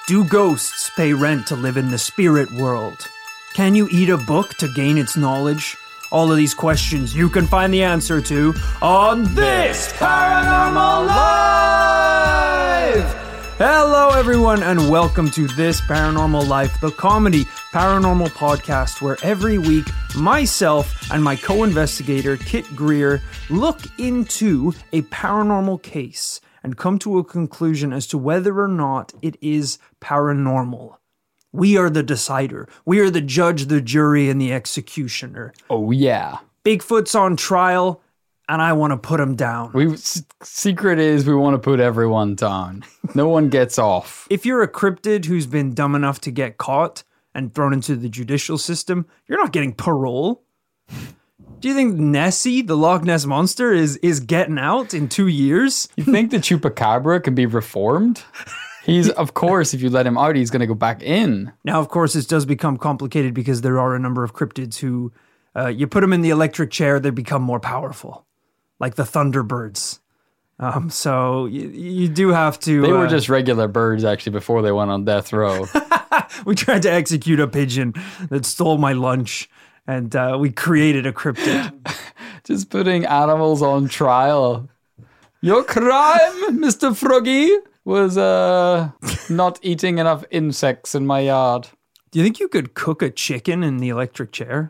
Do ghosts pay rent to live in the spirit world? Can you eat a book to gain its knowledge? All of these questions you can find the answer to on This Paranormal Live! Hello everyone and welcome to This Paranormal Life, the comedy paranormal podcast where every week myself and my co-investigator Kit Greer look into a paranormal case and come to a conclusion as to whether or not it is paranormal. We are the decider. We are the judge, the jury, and the executioner. Oh, yeah. Bigfoot's on trial, and I want to put him down. Secret is we want to put everyone down. No one gets off. If you're a cryptid who's been dumb enough to get caught and thrown into the judicial system, you're not getting parole. Do you think Nessie, the Loch Ness Monster, is getting out in 2 years? You think the Chupacabra can be reformed? He's, of course, if you let him out, he's going to go back in. Now, of course, this does become complicated because there are a number of cryptids who, you put them in the electric chair, they become more powerful, like the Thunderbirds. So you do have to... They were just regular birds, actually, before they went on death row. We tried to execute a pigeon that stole my lunch, and we created a cryptid. Just putting animals on trial. Your crime, Mr. Froggy, was not eating enough insects in my yard. Do you think you could cook a chicken in the electric chair?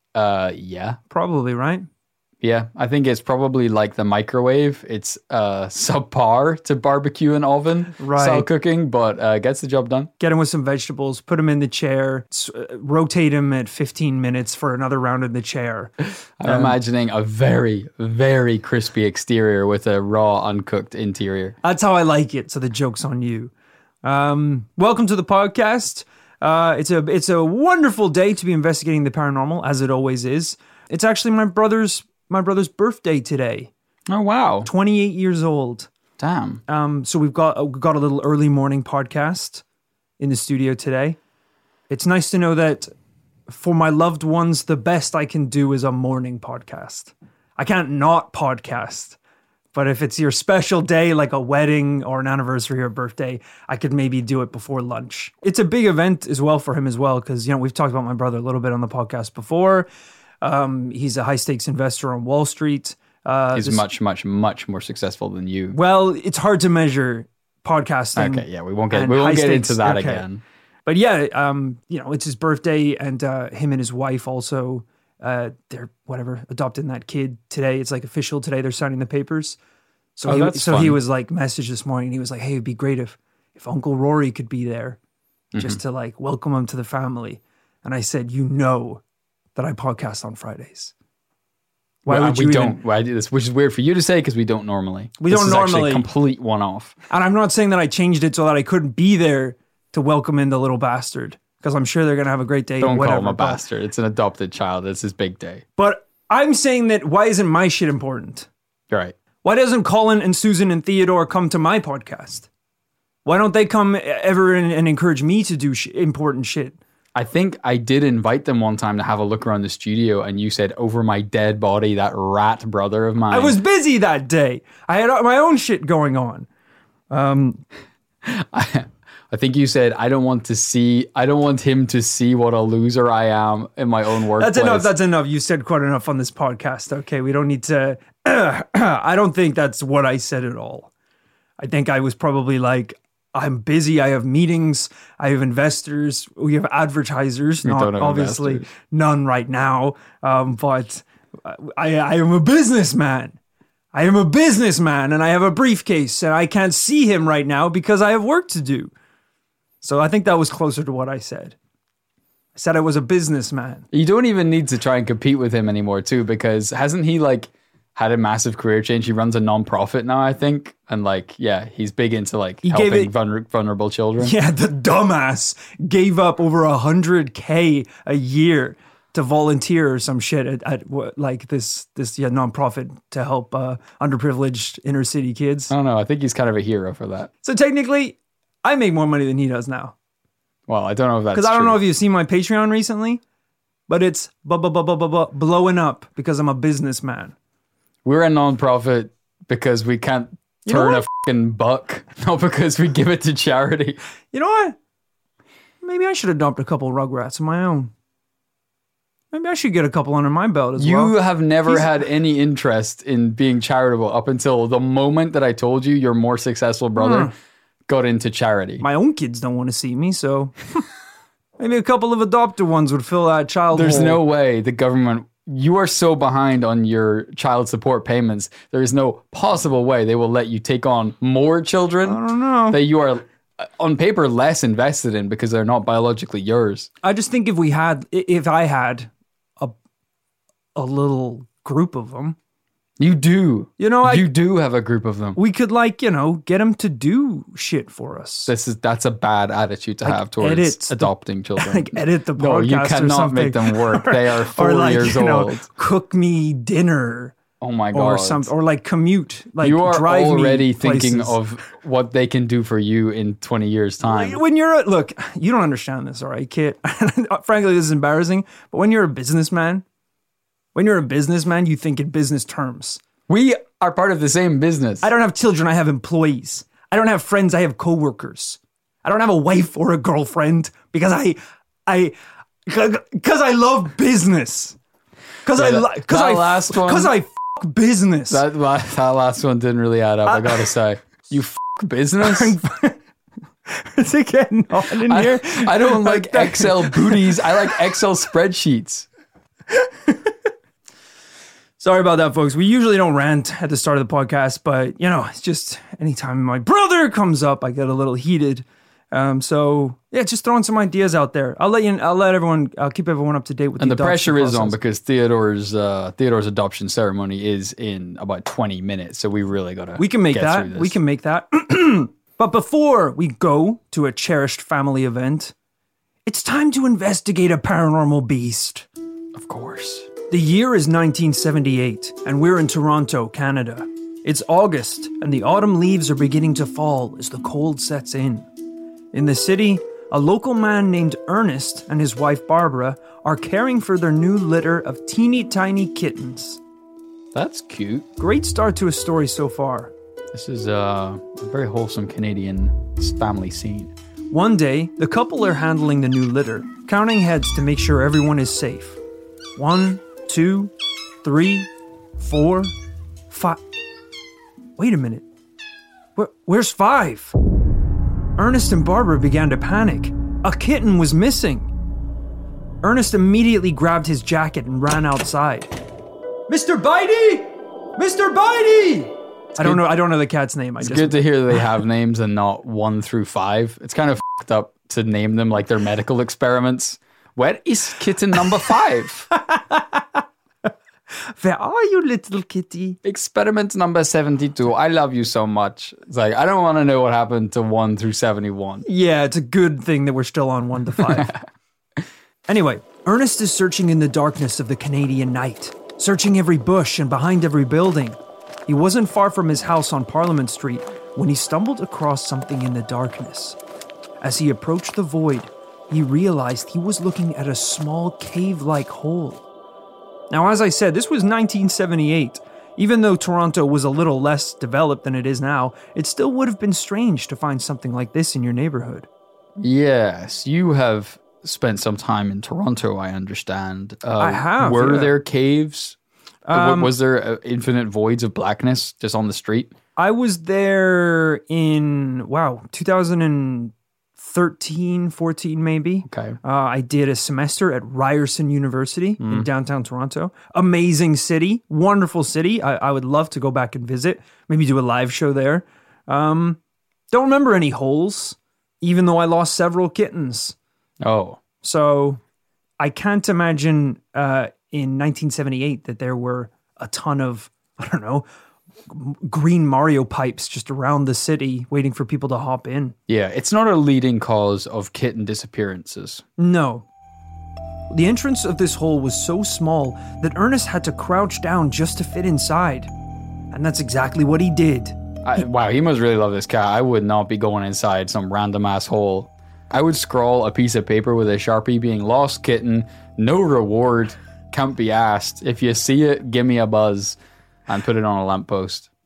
Yeah. Probably, right? Yeah, I think it's probably like the microwave. It's subpar to barbecue and oven style cooking, but gets the job done. Get him with some vegetables, put him in the chair, rotate him at 15 minutes for another round in the chair. I'm imagining a very, very crispy exterior with a raw, uncooked interior. That's how I like it, so the joke's on you. Welcome to the podcast. It's a wonderful day to be investigating the paranormal, as it always is. It's actually my brother's birthday today. Oh, wow. 28 years old. Damn. So we've got a little early morning podcast in the studio today. It's nice to know that for my loved ones, the best I can do is a morning podcast. I can't not podcast. But if it's your special day, like a wedding or an anniversary or birthday, I could maybe do it before lunch. It's a big event as well for him as well, because, we've talked about my brother a little bit on the podcast before. He's a high stakes investor on Wall Street. He's much, much, much more successful than you. Well, it's hard to measure podcasting. Okay, yeah, we won't get into that again. But yeah, it's his birthday, and him and his wife also, they're adopting that kid today. It's like official today. They're signing the papers. So he was like messaged this morning. He was like, "Hey, it'd be great if Uncle Rory could be there, just to like welcome him to the family." And I said, that I podcast on Fridays. Why do this? Which is weird for you to say because we don't normally. This is actually a complete one-off. And I'm not saying that I changed it so that I couldn't be there to welcome in the little bastard, because I'm sure they're going to have a great day. Don't call him a bastard. It's an adopted child. It's his big day. But I'm saying that why isn't my shit important? Right. Why doesn't Colin and Susan and Theodore come to my podcast? Why don't they come ever and encourage me to do important shit? I think I did invite them one time to have a look around the studio, and you said, "Over my dead body, that rat brother of mine." I was busy that day. I had my own shit going on. I think you said, I don't want him to see what a loser I am in my own workplace. That's enough. You said quite enough on this podcast. Okay, we don't need to... I don't think that's what I said at all. I think I was probably like, I'm busy. I have meetings. I have investors. We have advertisers. Not obviously investors. None right now. But I am a businessman. I am a businessman, and I have a briefcase, and I can't see him right now because I have work to do. So I think that was closer to what I said. I said I was a businessman. You don't even need to try and compete with him anymore, too, because hasn't he had a massive career change? He runs a non-profit now, I think. And he's big into helping vulnerable children. Yeah, the dumbass gave up over $100K a year to volunteer or some shit at this non-profit to help underprivileged inner city kids. I don't know. I think he's kind of a hero for that. So technically, I make more money than he does now. Well, I don't know if that's true. Because I don't know if you've seen my Patreon recently, but it's blowing up because I'm a businessman. We're a non-profit because we can't turn a fucking buck, not because we give it to charity. You know what? Maybe I should adopt a couple Rugrats of my own. Maybe I should get a couple under my belt as well. You have never had any interest in being charitable up until the moment that I told you your more successful brother got into charity. My own kids don't want to see me, so maybe a couple of adopted ones would fill that child There's hole. no way the government... You are so behind on your child support payments. There is no possible way they will let you take on more children. I don't know. That you are, on paper, less invested in because they're not biologically yours. I just think if I had a little group of them. You do. You do have a group of them. We could get them to do shit for us. That's a bad attitude to have towards adopting children. Edit the podcast. No, you cannot make them work. They are 4 years old. Cook me dinner. Oh my god. Or commute. You are drive already me thinking places. of what they can do for you in 20 years time. When look, you don't understand this, all right, Kit? Frankly, this is embarrassing, but when you're a businessman, you think in business terms. We are part of the same business. I don't have children, I have employees. I don't have friends, I have coworkers. I don't have a wife or a girlfriend because I love business. Because I fuck business. That last one didn't really add up, I gotta say. You fuck business? Is it getting on in here? I don't like Excel booties. I like Excel spreadsheets. Sorry about that, folks. We usually don't rant at the start of the podcast, but it's just anytime my brother comes up, I get a little heated. So yeah, just throwing some ideas out there. I'll keep everyone up to date with the pressure is on because Theodore's adoption ceremony is in about 20 minutes. So we really gotta. We can make that. But before we go to a cherished family event, it's time to investigate a paranormal beast. Of course. The year is 1978, and we're in Toronto, Canada. It's August, and the autumn leaves are beginning to fall as the cold sets in. In the city, a local man named Ernest and his wife Barbara are caring for their new litter of teeny tiny kittens. That's cute. Great start to a story so far. This is a very wholesome Canadian family scene. One day, the couple are handling the new litter, counting heads to make sure everyone is safe. 1, 2, 3, 4, 5. Wait a minute. Where's 5? Ernest and Barbara began to panic. A kitten was missing. Ernest immediately grabbed his jacket and ran outside. Mr. Bitey! Mr. Bitey! I don't know the cat's name. It's good to hear that they have names and not 1 through 5. It's kind of fucked up to name them like they're medical experiments. Where is kitten number 5? Where are you, little kitty? Experiment number 72. I love you so much. It's like, I don't want to know what happened to 1 through 71. Yeah, it's a good thing that we're still on 1 to 5. Anyway, Ernest is searching in the darkness of the Canadian night, searching every bush and behind every building. He wasn't far from his house on Parliament Street when he stumbled across something in the darkness. As he approached the void, he realized he was looking at a small cave-like hole. Now, as I said, this was 1978. Even though Toronto was a little less developed than it is now, it still would have been strange to find something like this in your neighborhood. Yes, you have spent some time in Toronto, I understand. I have. Were there caves? Was there infinite voids of blackness just on the street? I was there in, 2013, 14 maybe. Okay. I did a semester at Ryerson University in downtown Toronto. Amazing city, wonderful city. I would love to go back and visit, maybe do a live show there. Don't remember any holes, even though I lost several kittens. Oh. So I can't imagine in 1978 that there were a ton of, green Mario pipes just around the city waiting for people to hop in. Yeah, it's not a leading cause of kitten disappearances. No. The entrance of this hole was so small that Ernest had to crouch down just to fit inside. And that's exactly what he did. Wow, he must really love this cat. I would not be going inside some random ass hole. I would scrawl a piece of paper with a Sharpie being lost kitten, no reward, can't be asked. If you see it, give me a buzz and put it on a lamppost.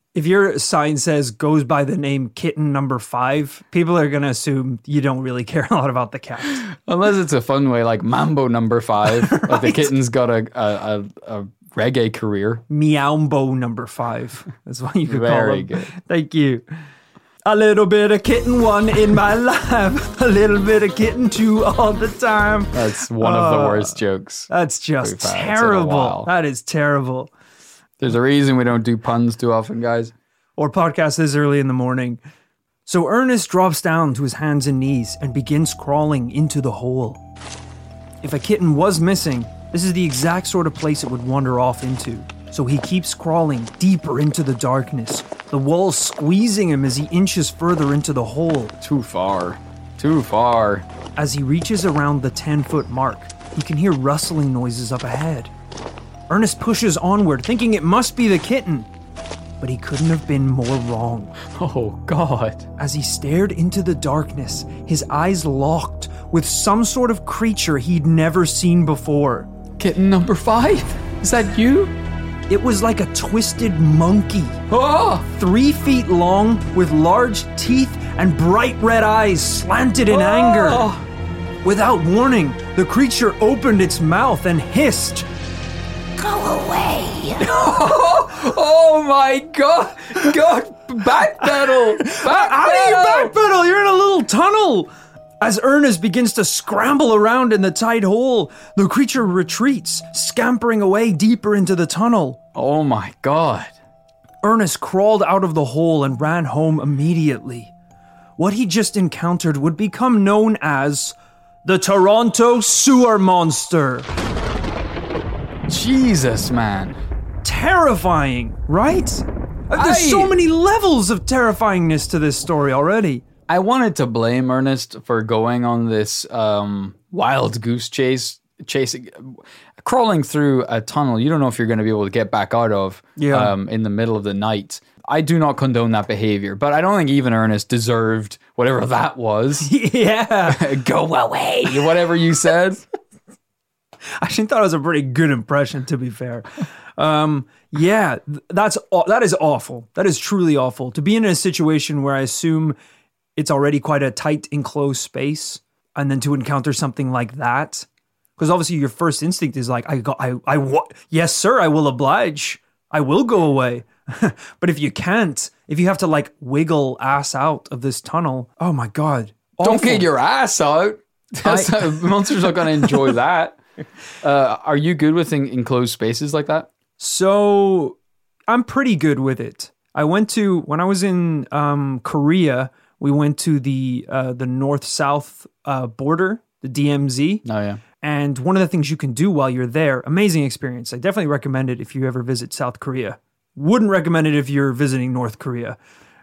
If your sign says goes by the name Kitten Number 5, people are going to assume you don't really care a lot about the cat. Unless it's a fun way, like Mambo Number 5. Right. Like the kitten's got a reggae career. Meowmbo Number 5. That's what you could call him. Very good. Thank you. A little bit of kitten 1 in my life. A little bit of kitten 2 all the time. That's one of the worst jokes. That's just terrible. That is terrible. There's a reason we don't do puns too often, guys. Or podcasts this early in the morning. So Ernest drops down to his hands and knees and begins crawling into the hole. If a kitten was missing, this is the exact sort of place it would wander off into. So he keeps crawling deeper into the darkness, the walls squeezing him as he inches further into the hole. Too far. Too far. As he reaches around the 10-foot mark, he can hear rustling noises up ahead. Ernest pushes onward, thinking it must be the kitten. But he couldn't have been more wrong. Oh, God. As he stared into the darkness, his eyes locked with some sort of creature he'd never seen before. Kitten Number 5? Is that you? It was like a twisted monkey. Oh! 3 feet long, with large teeth and bright red eyes slanted in anger. Without warning, the creature opened its mouth and hissed, "Go away." Oh my God! God, backpedal! How do you backpedal? You're in a little tunnel. As Ernest begins to scramble around in the tight hole, the creature retreats, scampering away deeper into the tunnel. Oh my God. Ernest crawled out of the hole and ran home immediately. What he just encountered would become known as the Toronto Sewer Monster. Jesus, man. Terrifying, right? There's so many levels of terrifyingness to this story already. I wanted to blame Ernest for going on this wild goose chasing, crawling through a tunnel you don't know if you're going to be able to get back out of in the middle of the night. I do not condone that behavior, but I don't think even Ernest deserved whatever that was. Yeah. Go away, whatever you said. I actually thought it was a pretty good impression, to be fair. Yeah, that is awful. That is truly awful. To be in a situation where I assume it's already quite a tight, enclosed space, and then to encounter something like that, because obviously your first instinct is like, yes, sir, I will oblige. I will go away. But if you can't, if you have to like wiggle ass out of this tunnel, oh my God. Awful. Don't get your ass out. Monsters are going to enjoy that. Are you good with enclosed spaces like that? So I'm pretty good with it. When I was in Korea, we went to the north-south border, the DMZ. Oh, yeah. And one of the things you can do while you're there, amazing experience. I definitely recommend it if you ever visit South Korea. Wouldn't recommend it if you're visiting North Korea.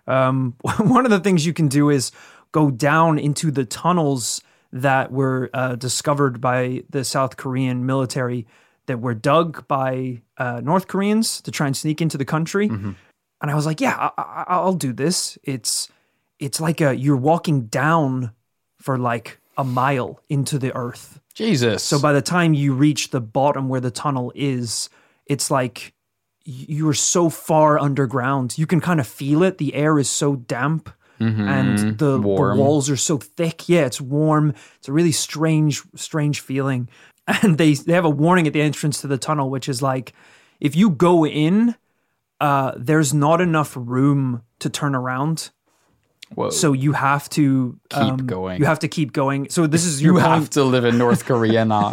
One of the things you can do is go down into the tunnels that were discovered by the South Korean military that were dug by North Koreans to try and sneak into the country. Mm-hmm. And I was like, yeah, I'll do this. It's like you're walking down for like a mile into the earth. Jesus. So by the time you reach the bottom where the tunnel is, it's like you're so far underground. You can kind of feel it. The air is so damp. Mm-hmm. And the walls are so thick. Yeah, it's warm. It's a really strange feeling. And they have a warning at the entrance to the tunnel, which is like, if you go in, there's not enough room to turn around. Whoa. So you have to keep going. You have to keep going. So this is your point. You have to live in North Korea now.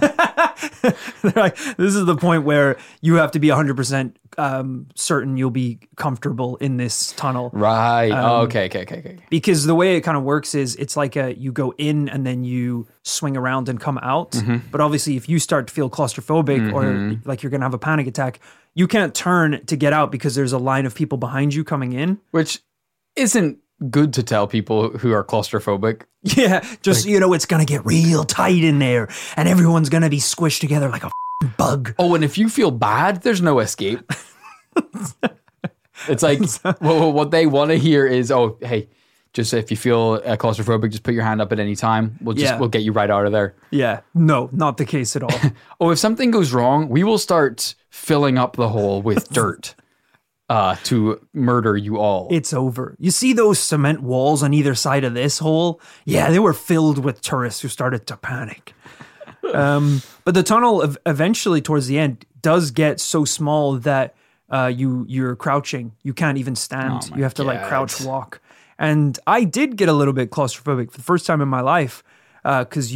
Like, this is the point where you have to be 100% certain you'll be comfortable in this tunnel. Right. Okay. Because the way it kind of works is it's like you go in and then you swing around and come out. Mm-hmm. But obviously if you start to feel claustrophobic or like you're going to have a panic attack, you can't turn to get out because there's a line of people behind you coming in. Which isn't good to tell people who are claustrophobic. Yeah, just, like, it's going to get real tight in there and everyone's going to be squished together like a bug. Oh, and if you feel bad, there's no escape. It's like, what they want to hear is, oh, hey, just if you feel claustrophobic, just put your hand up at any time. We'll get you right out of there. Yeah, no, not the case at all. Oh, if something goes wrong, we will start filling up the hole with dirt. to murder you all. It's over. You see those cement walls on either side of this hole? Yeah, they were filled with tourists who started to panic. But the tunnel eventually towards the end does get so small that you're crouching. You can't even stand. You have to like crouch walk. And I did get a little bit claustrophobic for the first time in my life because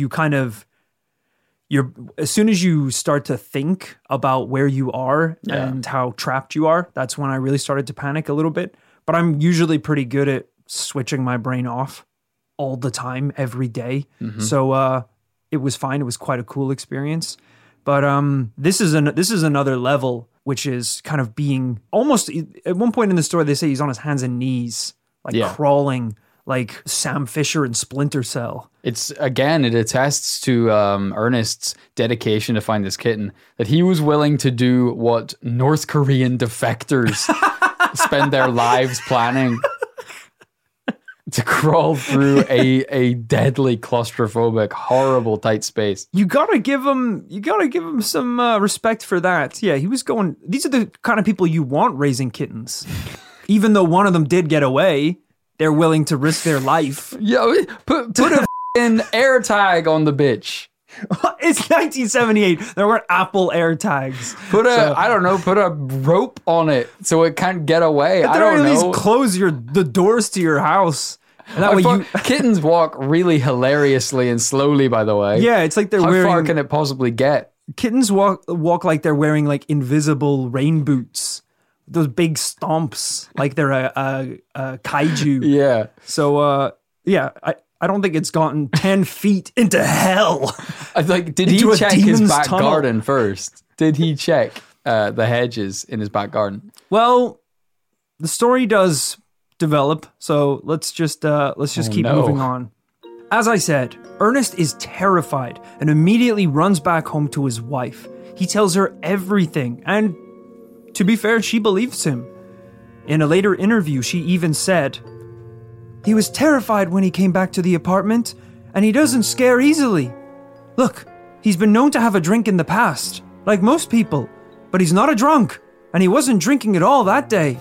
as soon as you start to think about where you are and how trapped you are, that's when I really started to panic a little bit. But I'm usually pretty good at switching my brain off all the time, every day. Mm-hmm. So it was fine. It was quite a cool experience. But this is another level, which is kind of being almost, at one point in the story, they say he's on his hands and knees, crawling like Sam Fisher in Splinter Cell. It attests to Ernest's dedication to find this kitten, that he was willing to do what North Korean defectors spend their lives planning, to crawl through a deadly claustrophobic, horrible tight space. You gotta give him some respect for that. Yeah, he was going. These are the kind of people you want raising kittens. Even though one of them did get away, they're willing to risk their life. Yo, put a f***ing air tag on the bitch. It's 1978. There weren't Apple air tags. Put a rope on it so it can't get away. I don't know. At least close the doors to your house. And that way kittens walk really hilariously and slowly, by the way. Yeah, it's like How far can it possibly get? Kittens walk like they're wearing like invisible rain boots. Those big stomps, like they're a kaiju. Yeah. So, I don't think it's gotten 10 feet into hell. Did he check his back garden first? Did he check the hedges in his back garden? Well, the story does develop, so let's just keep moving on. As I said, Ernest is terrified and immediately runs back home to his wife. He tells her everything, and to be fair, she believes him. In a later interview, she even said, "He was terrified when he came back to the apartment, and he doesn't scare easily. Look, he's been known to have a drink in the past, like most people, but he's not a drunk, and he wasn't drinking at all that day."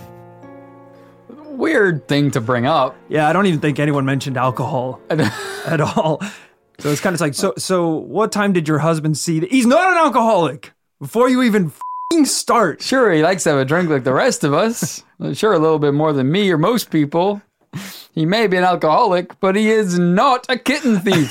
Weird thing to bring up. Yeah, I don't even think anyone mentioned alcohol at all. So it's kind of like, so what time did your husband see that he's not an alcoholic before you even start? Sure, he likes to have a drink like the rest of us. Sure, a little bit more than me or most people. He may be an alcoholic, but he is not a kitten thief.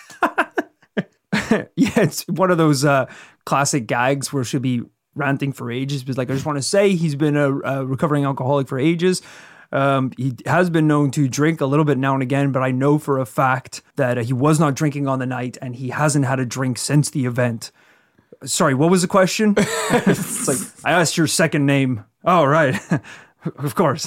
Yeah, it's one of those classic gags where she'll be ranting for ages. But like, I just want to say he's been a recovering alcoholic for ages. He has been known to drink a little bit now and again, but I know for a fact that he was not drinking on the night and he hasn't had a drink since the event. Sorry, what was the question? It's like, I asked your second name. Oh, right. Of course.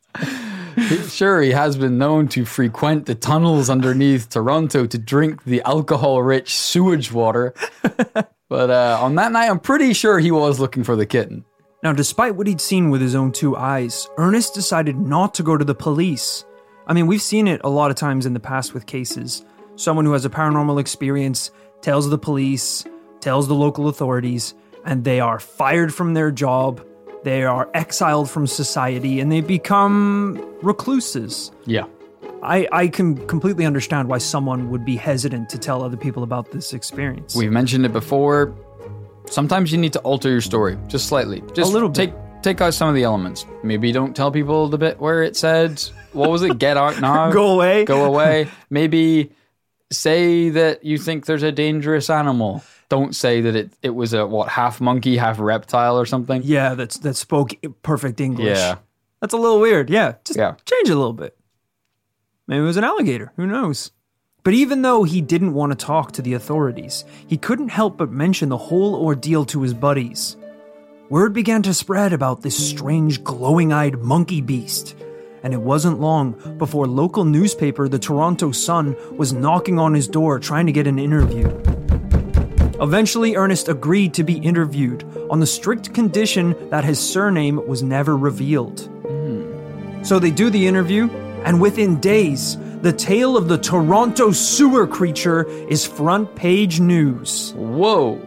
Sure, he has been known to frequent the tunnels underneath Toronto to drink the alcohol-rich sewage water. But on that night, I'm pretty sure he was looking for the kitten. Now, despite what he'd seen with his own two eyes, Ernest decided not to go to the police. I mean, we've seen it a lot of times in the past with cases. Someone who has a paranormal experience tells the police, tells the local authorities, and they are fired from their job, they are exiled from society, and they become recluses. Yeah. I can completely understand why someone would be hesitant to tell other people about this experience. We've mentioned it before. Sometimes you need to alter your story, just slightly. Just a little bit. Take out some of the elements. Maybe don't tell people the bit where it said, what was it? Get out now. Go away. Go away. Maybe say that you think there's a dangerous animal. Don't say that it was a, half monkey, half reptile or something. Yeah, that spoke perfect English. Yeah. That's a little weird. Yeah, just change it a little bit. Maybe it was an alligator. Who knows? But even though he didn't want to talk to the authorities, he couldn't help but mention the whole ordeal to his buddies. Word began to spread about this strange glowing-eyed monkey beast, and it wasn't long before local newspaper The Toronto Sun was knocking on his door trying to get an interview. Eventually, Ernest agreed to be interviewed on the strict condition that his surname was never revealed. So they do the interview, and within days, the tale of the Toronto sewer creature is front page news. Whoa.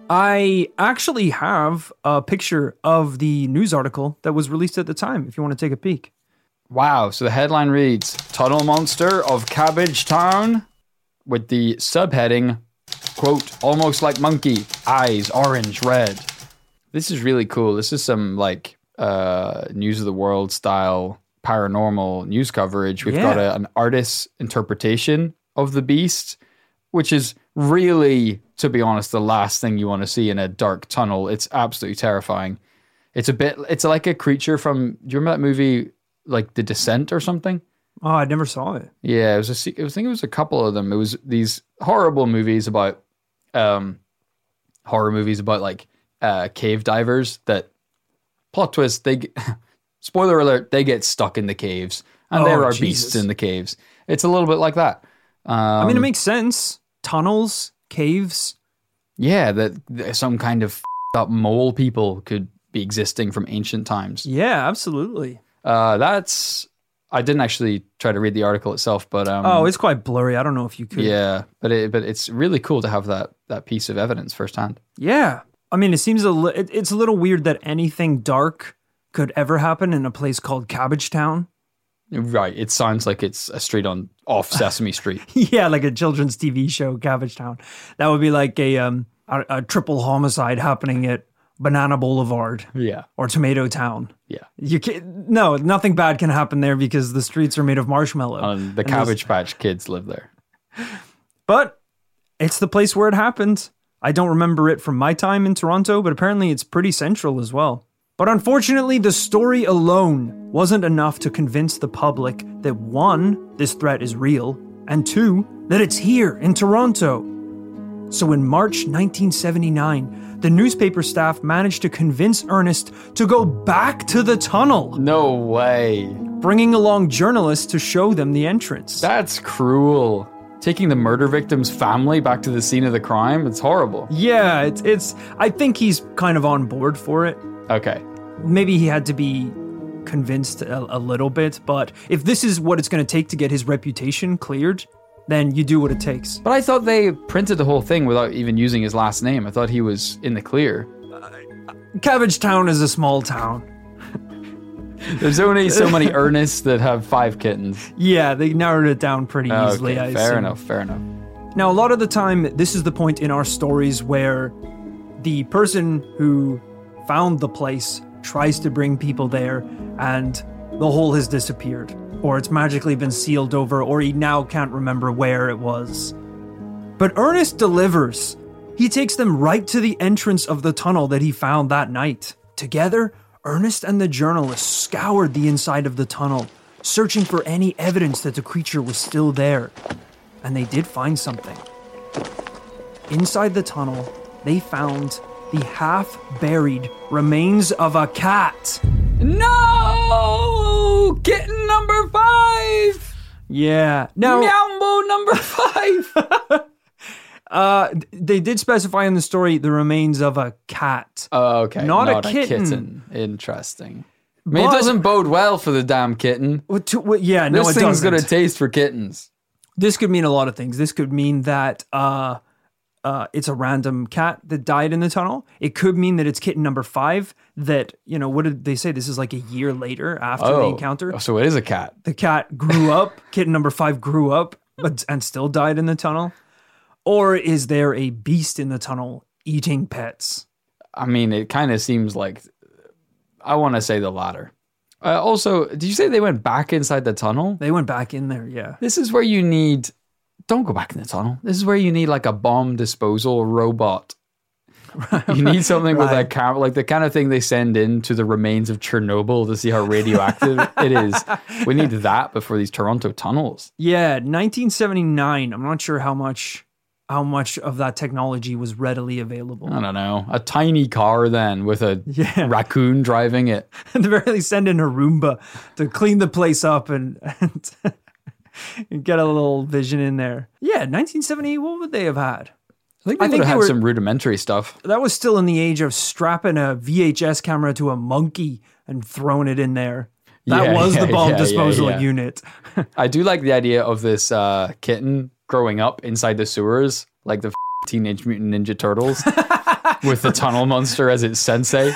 I actually have a picture of the news article that was released at the time, if you want to take a peek. Wow. So the headline reads, Tunnel Monster of Cabbage Town, with the subheading, quote, almost like monkey, eyes orange, red. This is really cool. This is some like News of the World style paranormal news coverage. We've got an artist's interpretation of the beast, which is really, to be honest, the last thing you want to see in a dark tunnel. It's absolutely terrifying. It's like a creature from, do you remember that movie, like The Descent or something? Oh, I never saw it. Yeah, I think it was a couple of them. It was these horrible movies about, like cave divers that, plot twist, spoiler alert, they get stuck in the caves. And there are beasts in the caves. It's a little bit like that. I mean, it makes sense. Tunnels, caves. Yeah, that some kind of up mole people could be existing from ancient times. Yeah, absolutely. I didn't actually try to read the article itself, but it's quite blurry. I don't know if you could. Yeah, but it's really cool to have that piece of evidence firsthand. Yeah, I mean, it seems it's a little weird that anything dark could ever happen in a place called Cabbage Town. Right, it sounds like it's a street off Sesame Street. Yeah, like a children's TV show, Cabbage Town. That would be like a triple homicide happening at Banana Boulevard. Yeah. Or Tomato Town. Yeah. No, nothing bad can happen there because the streets are made of marshmallow. The Cabbage Patch Kids live there. But it's the place where it happened. I don't remember it from my time in Toronto, but apparently it's pretty central as well. But unfortunately, the story alone wasn't enough to convince the public that 1, this threat is real, and 2, that it's here in Toronto. So in March 1979, the newspaper staff managed to convince Ernest to go back to the tunnel. No way. Bringing along journalists to show them the entrance. That's cruel. Taking the murder victim's family back to the scene of the crime, it's horrible. Yeah, it's. I think he's kind of on board for it. Okay. Maybe he had to be convinced a little bit, but if this is what it's going to take to get his reputation cleared, then you do what it takes. But I thought they printed the whole thing without even using his last name. I thought he was in the clear. Cabbage Town is a small town. There's only so many Ernests that have 5 kittens. Yeah, they narrowed it down pretty easily. Okay, fair enough. Now, a lot of the time, this is the point in our stories where the person who found the place tries to bring people there and the hole has disappeared, or it's magically been sealed over, or he now can't remember where it was. But Ernest delivers. He takes them right to the entrance of the tunnel that he found that night. Together, Ernest and the journalist scoured the inside of the tunnel, searching for any evidence that the creature was still there. And they did find something. Inside the tunnel, they found the half-buried remains of a cat. No! Kitten number 5! Yeah. Now, Meowbo number 5! They did specify in the story the remains of a cat. Oh, okay. Not a kitten. Interesting. I mean, it doesn't bode well for the damn kitten. This thing's got a taste for kittens. This could mean a lot of things. This could mean that it's a random cat that died in the tunnel. It could mean that it's kitten number 5 that, what did they say? This is like a year later after the encounter. So it is a cat. The cat grew up. Kitten number 5 grew up and still died in the tunnel. Or is there a beast in the tunnel eating pets? I mean, it kind of seems like, I want to say the latter. Also, did you say they went back inside the tunnel? They went back in there, yeah. This is where you need... Don't go back in the tunnel. This is where you need like a bomb disposal robot. You need something with a camera, like the kind of thing they send in to the remains of Chernobyl to see how radioactive it is. We need that before these Toronto tunnels. Yeah, 1979. I'm not sure how much of that technology was readily available. I don't know. A tiny car then with a raccoon driving it. At the very least, send in a Roomba to clean the place up and get a little vision in there. Yeah, 1970, what would they have had? I think they had some rudimentary stuff. That was still in the age of strapping a VHS camera to a monkey and throwing it in there. That was the bomb disposal unit. I do like the idea of this kitten growing up inside the sewers, like the Teenage Mutant Ninja Turtles. with the tunnel monster as its sensei.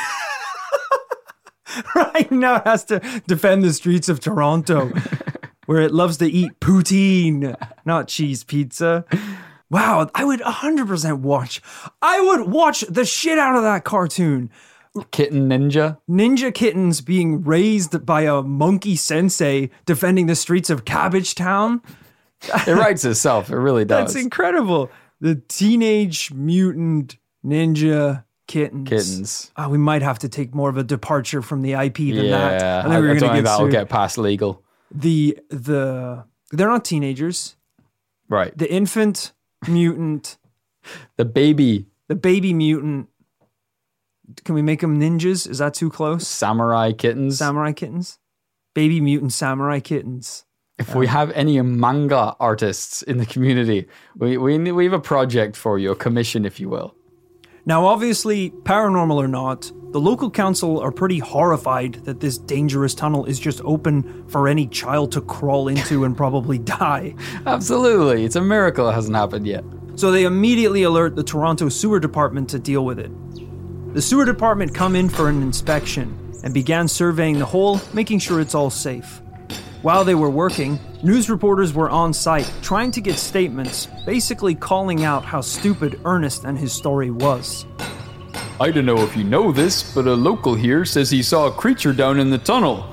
Right now it has to defend the streets of Toronto, where it loves to eat poutine, not cheese pizza. Wow, I would 100% watch. I would watch the shit out of that cartoon. Kitten Ninja. Ninja kittens being raised by a monkey sensei defending the streets of Cabbage Town. It writes itself. It really does. That's incredible. The Teenage Mutant Ninja Kittens. Oh, we might have to take more of a departure from the IP than that. I don't think that'll get past legal. They're not teenagers. Right. The infant mutant. The baby mutant. Can we make them ninjas? Is that too close? Samurai kittens. Baby mutant samurai kittens. If we have any manga artists in the community, we have a project for you, a commission, if you will. Now, obviously, paranormal or not, the local council are pretty horrified that this dangerous tunnel is just open for any child to crawl into and probably die. Absolutely. It's a miracle it hasn't happened yet. So they immediately alert the Toronto Sewer Department to deal with it. The sewer department come in for an inspection and began surveying the hole, making sure it's all safe. While they were working, news reporters were on site trying to get statements, basically calling out how stupid Ernest and his story was. I don't know if you know this, but a local here says he saw a creature down in the tunnel.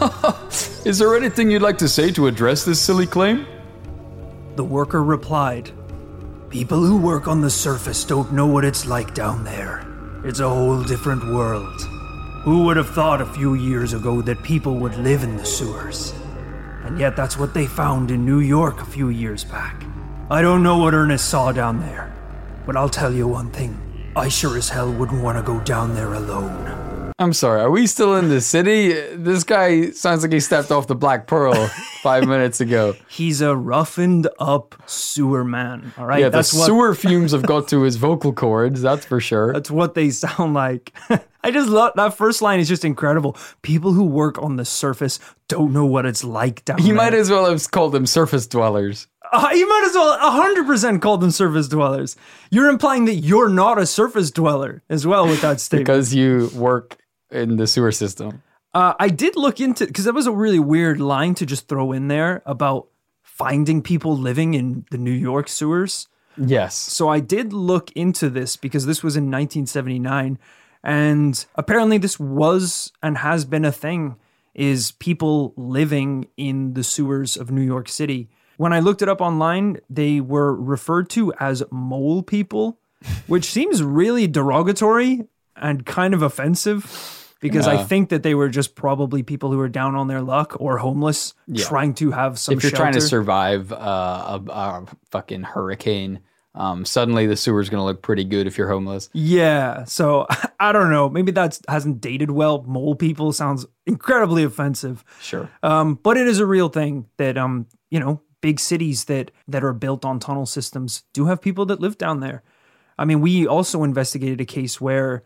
Is there anything you'd like to say to address this silly claim? The worker replied, "People who work on the surface don't know what it's like down there. It's a whole different world. Who would have thought a few years ago that people would live in the sewers? And yet that's what they found in New York a few years back. I don't know what Ernest saw down there, but I'll tell you one thing. I sure as hell wouldn't want to go down there alone." I'm sorry, are we still in the city? This guy sounds like he stepped off the Black Pearl 5 minutes ago. He's a roughened up sewer man, all right? Yeah, the sewer fumes have got to his vocal cords, that's for sure. That's what they sound like. I just love that first line is just incredible. People who work on the surface don't know what it's like down there. He might as well have called them surface dwellers. You might as well 100% call them surface dwellers. You're implying that you're not a surface dweller as well with that statement. Because you work in the sewer system. I did look into, because that was a really weird line to just throw in there about finding people living in the New York sewers. Yes. So I did look into this because this was in 1979. And apparently this was and has been a thing, is people living in the sewers of New York City. When I looked it up online, they were referred to as mole people, which seems really derogatory and kind of offensive, because I think that they were just probably people who were down on their luck or homeless, trying to have some shelter. If you're trying to survive a fucking hurricane, suddenly the sewer's going to look pretty good if you're homeless. Yeah, so I don't know. Maybe that hasn't dated well. Mole people sounds incredibly offensive. Sure. But it is a real thing that, big cities that are built on tunnel systems do have people that live down there. I mean, we also investigated a case where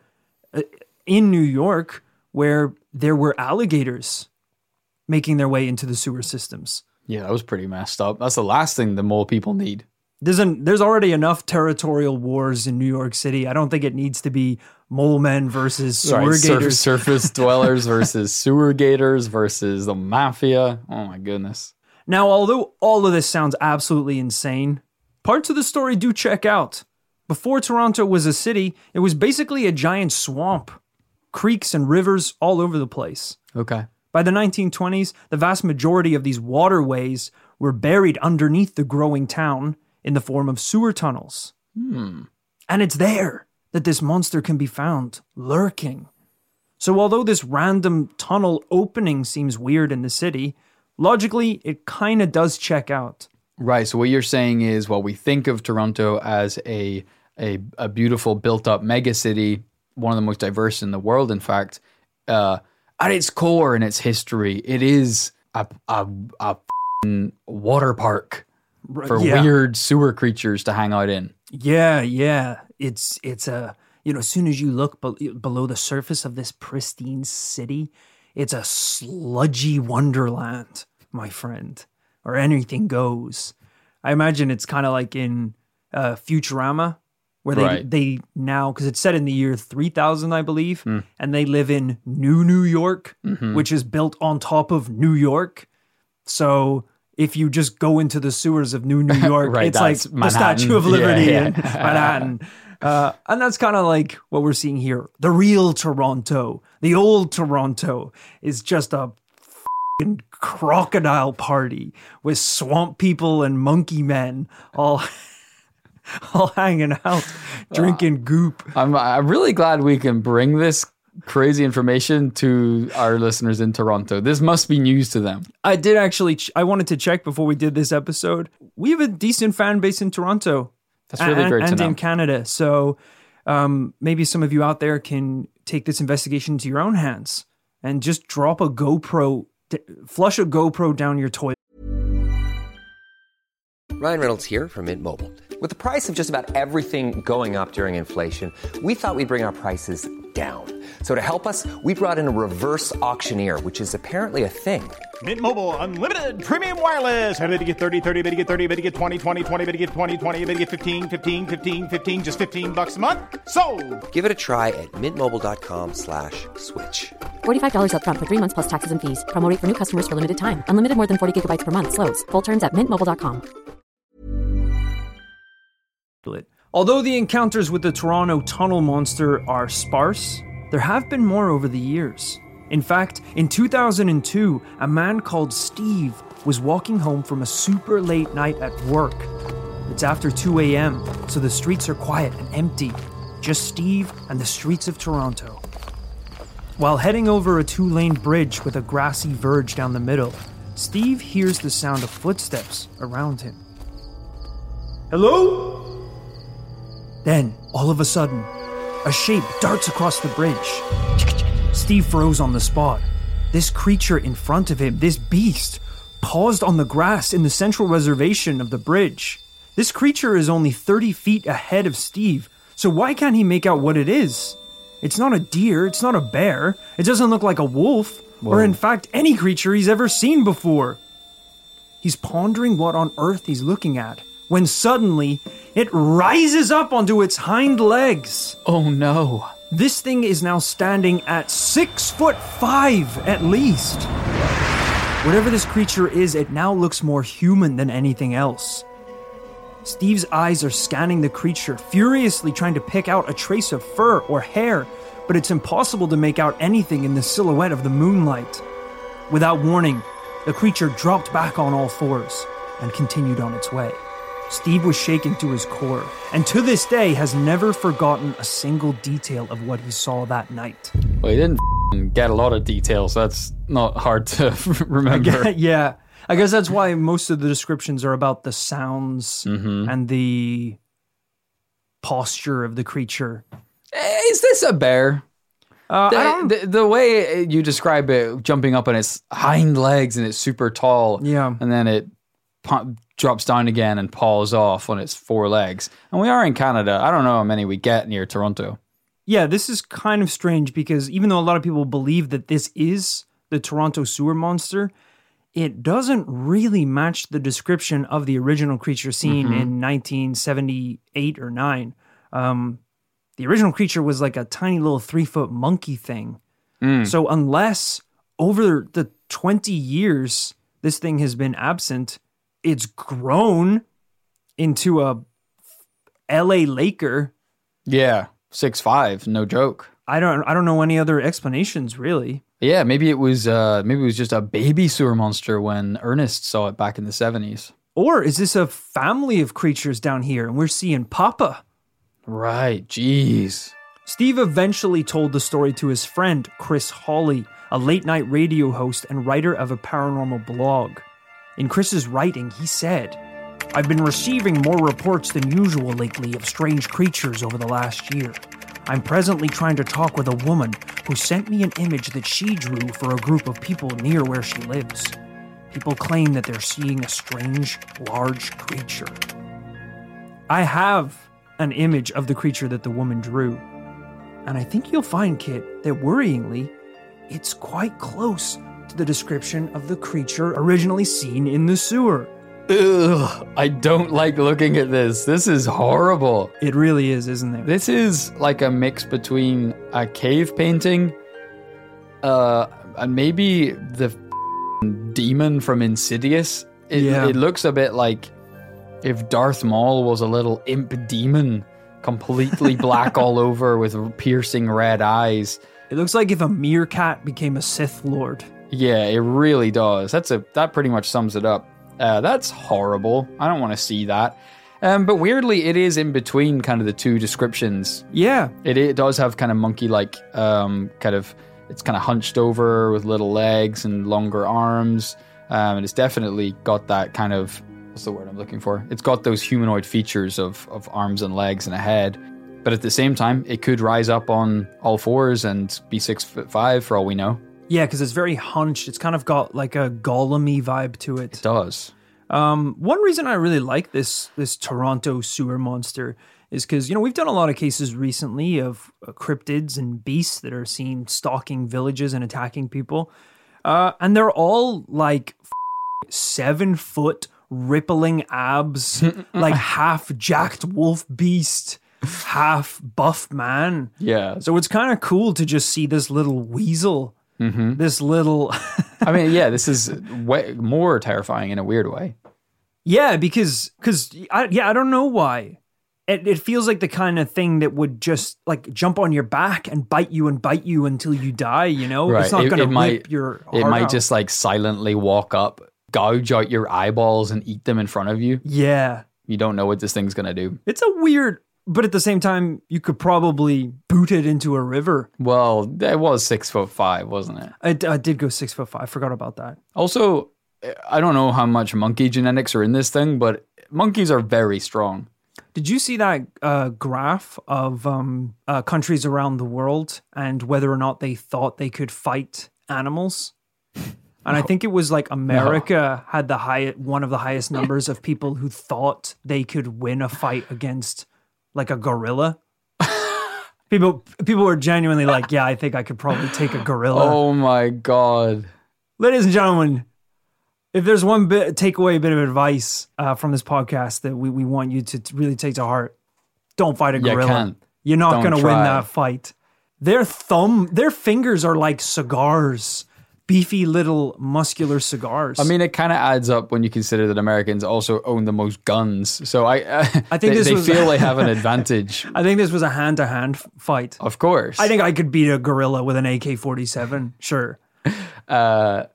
in New York where there were alligators making their way into the sewer systems. Yeah, that was pretty messed up. That's the last thing the mole people need. There's already enough territorial wars in New York City. I don't think it needs to be mole men versus sewer gators. Surface dwellers versus sewer gators versus the mafia. Oh my goodness. Now, although all of this sounds absolutely insane, parts of the story do check out. Before Toronto was a city, it was basically a giant swamp. Creeks and rivers all over the place. Okay. By the 1920s, the vast majority of these waterways were buried underneath the growing town in the form of sewer tunnels. And it's there that this monster can be found, lurking. So although this random tunnel opening seems weird in the city, logically, it kind of does check out. Right, so what you're saying is, well, we think of Toronto as a beautiful built-up megacity, one of the most diverse in the world, in fact. At its core, in its history, it is a water park for weird sewer creatures to hang out in. Yeah. It's a, as soon as you look below the surface of this pristine city, it's a sludgy wonderland, my friend, or anything goes. I imagine it's kind of like in Futurama, where they now, because it's set in the year 3000, I believe, and they live in New York, which is built on top of New York. So if you just go into the sewers of New York, it's like Manhattan. The Statue of Liberty in Manhattan. And that's kind of like what we're seeing here. The real Toronto, the old Toronto, is just a fucking crocodile party with swamp people and monkey men all hanging out, drinking goop. I'm really glad we can bring this crazy information to our listeners in Toronto. This must be news to them. I did actually, I wanted to check before we did this episode. We have a decent fan base in Toronto. That's really great to know. And in Canada. So maybe some of you out there can take this investigation into your own hands and just drop a GoPro, flush a GoPro down your toilet. Ryan Reynolds here from Mint Mobile. With the price of just about everything going up during inflation, we thought we'd bring our prices down. So to help us, we brought in a reverse auctioneer, which is apparently a thing. Mint Mobile Unlimited Premium Wireless. How to get 30, 30, bit to get 30, bit to get 20, 20, 20, bit to get 20, 20, bit to get 15, 15, 15, 15, just $15 a month? Sold! Give it a try at mintmobile.com/switch. $45 up front for 3 months plus taxes and fees. Promo rate for new customers for limited time. Unlimited more than 40 gigabytes per month. Slows full terms at mintmobile.com. Although the encounters with the Toronto Tunnel Monster are sparse, there have been more over the years. In fact, in 2002, a man called Steve was walking home from a super late night at work. It's after 2 a.m., so the streets are quiet and empty. Just Steve and the streets of Toronto. While heading over a 2-lane bridge with a grassy verge down the middle, Steve hears the sound of footsteps around him. Hello? Then, all of a sudden, a shape darts across the bridge. Steve froze on the spot. This creature in front of him, this beast, paused on the grass in the central reservation of the bridge. This creature is only 30 feet ahead of Steve, so why can't he make out what it is? It's not a deer, it's not a bear, it doesn't look like a wolf, or in fact any creature he's ever seen before. He's pondering what on earth he's looking at, when suddenly, it rises up onto its hind legs. Oh no. This thing is now standing at 6'5" at least. Whatever this creature is, it now looks more human than anything else. Steve's eyes are scanning the creature, furiously trying to pick out a trace of fur or hair, but it's impossible to make out anything in the silhouette of the moonlight. Without warning, the creature dropped back on all fours and continued on its way. Steve was shaken to his core, and to this day has never forgotten a single detail of what he saw that night. Well, he didn't get a lot of details. That's not hard to remember. I guess that's why most of the descriptions are about the sounds and the posture of the creature. Is this a bear? The way you describe it, jumping up on its hind legs and it's super tall, and then it drops down again and paws off on its 4 legs. And we are in Canada. I don't know how many we get near Toronto. Yeah, this is kind of strange because even though a lot of people believe that this is the Toronto sewer monster, it doesn't really match the description of the original creature seen in 1978 or 9. The original creature was like a tiny little 3-foot monkey thing. So unless over the 20 years this thing has been absent, it's grown into a LA Laker. Yeah, 6'5", no joke. I don't know any other explanations really. Yeah, maybe it was just a baby sewer monster when Ernest saw it back in the 70s. Or is this a family of creatures down here and we're seeing Papa? Right, jeez. Steve eventually told the story to his friend Chris Hawley, a late-night radio host and writer of a paranormal blog. In Chris's writing, he said, "I've been receiving more reports than usual lately of strange creatures over the last year. I'm presently trying to talk with a woman who sent me an image that she drew for a group of people near where she lives. People claim that they're seeing a strange, large creature." I have an image of the creature that the woman drew. And I think you'll find, Kit, that worryingly, it's quite close to the description of the creature originally seen in the sewer. Ugh, I don't like looking at this. This is horrible. It really is, isn't it? This is like a mix between a cave painting and maybe the demon from Insidious. It looks a bit like if Darth Maul was a little imp demon, completely black all over with piercing red eyes. It looks like if a meerkat became a Sith Lord. Yeah, it really does. That pretty much sums it up. That's horrible. I don't want to see that. But weirdly, it is in between kind of the two descriptions. Yeah. It does have kind of monkey-like, it's kind of hunched over with little legs and longer arms. And it's definitely got that kind of, what's the word I'm looking for? It's got those humanoid features of arms and legs and a head. But at the same time, it could rise up on all fours and be 6'5" for all we know. Yeah, because it's very hunched. It's kind of got like a Gollum-y vibe to it. It does. One reason I really like this Toronto sewer monster is because, we've done a lot of cases recently of cryptids and beasts that are seen stalking villages and attacking people. And they're all like 7 foot rippling abs, like half jacked wolf beast, half buff man. Yeah. So it's kind of cool to just see this little weasel. Mm-hmm. This little... I mean, yeah, this is way more terrifying in a weird way. Yeah, because I don't know why. It feels like the kind of thing that would just like jump on your back and bite you until you die, Right. It's not going to rip your heart It might out. just like silently walk up, gouge out your eyeballs and eat them in front of you. Yeah. You don't know what this thing's going to do. It's a weird... But at the same time, you could probably boot it into a river. Well, it was 6'5", wasn't it? I did go 6'5". I forgot about that. Also, I don't know how much monkey genetics are in this thing, but monkeys are very strong. Did you see that graph of countries around the world and whether or not they thought they could fight animals? And I think it was like America had one of the highest numbers of people who thought they could win a fight against like a gorilla. People were genuinely like, yeah, I think I could probably take a gorilla. Oh my God. Ladies and gentlemen, if there's one bit of advice from this podcast that we want you to really take to heart, don't fight a gorilla. You're not going to win that fight. Their fingers are like cigars. Beefy little muscular cigars. I mean, it kind of adds up when you consider that Americans also own the most guns. So I think they feel they have an advantage. I think this was a hand-to-hand fight. Of course. I think I could beat a gorilla with an AK-47. Sure. The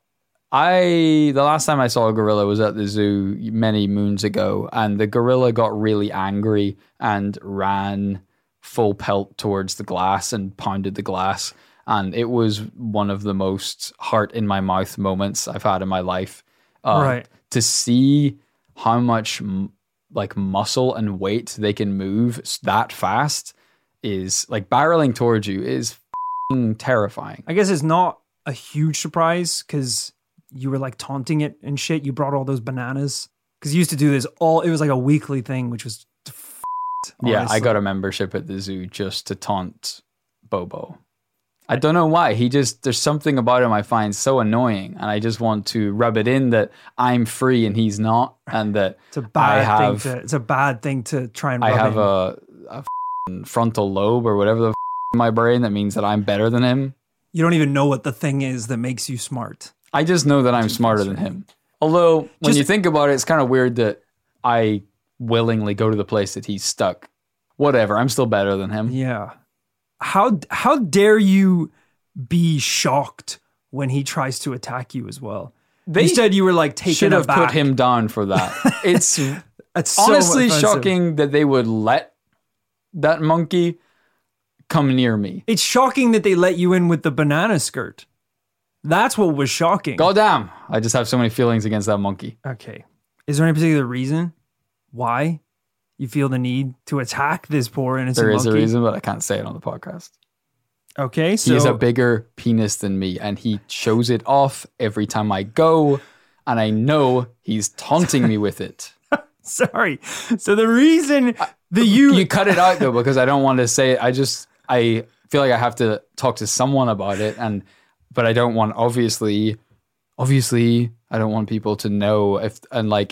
last time I saw a gorilla was at the zoo many moons ago, and the gorilla got really angry and ran full pelt towards the glass and pounded the glass. And it was one of the most heart in my mouth moments I've had in my life. Right. To see how much like muscle and weight they can move that fast is like barreling towards you is terrifying. I guess it's not a huge surprise because you were like taunting it and shit. You brought all those bananas because you used to do this it was like a weekly thing, which was yeah, I got a membership at the zoo just to taunt Bobo. I don't know why. There's something about him I find so annoying, and I just want to rub it in that I'm free and he's not, and that it's a bad thing to try and rub I have in. a frontal lobe or whatever in my brain that means that I'm better than him. You don't even know what the thing is that makes you smart. I just know that I'm smarter than him. Although, when you think about it, it's kind of weird that I willingly go to the place that he's stuck. Whatever, I'm still better than him. Yeah. How dare you be shocked when he tries to attack you as well? You said you were like taken should have aback. put him down for that. It's so honestly offensive. shocking that they would let that monkey come near me. It's shocking that they let you in with the banana skirt. That's what was shocking. Goddamn. I just have so many feelings against that monkey. Okay. Is there any particular reason why you feel the need to attack this poor innocent monkey? There is a reason, but I can't say it on the podcast. Okay, so... He has a bigger penis than me, and he shows it off every time I go, and I know he's taunting me with it. Sorry. So the reason that you cut it out, though, because I don't want to say it. I feel like I have to talk to someone about it, but I don't want, obviously, I don't want people to know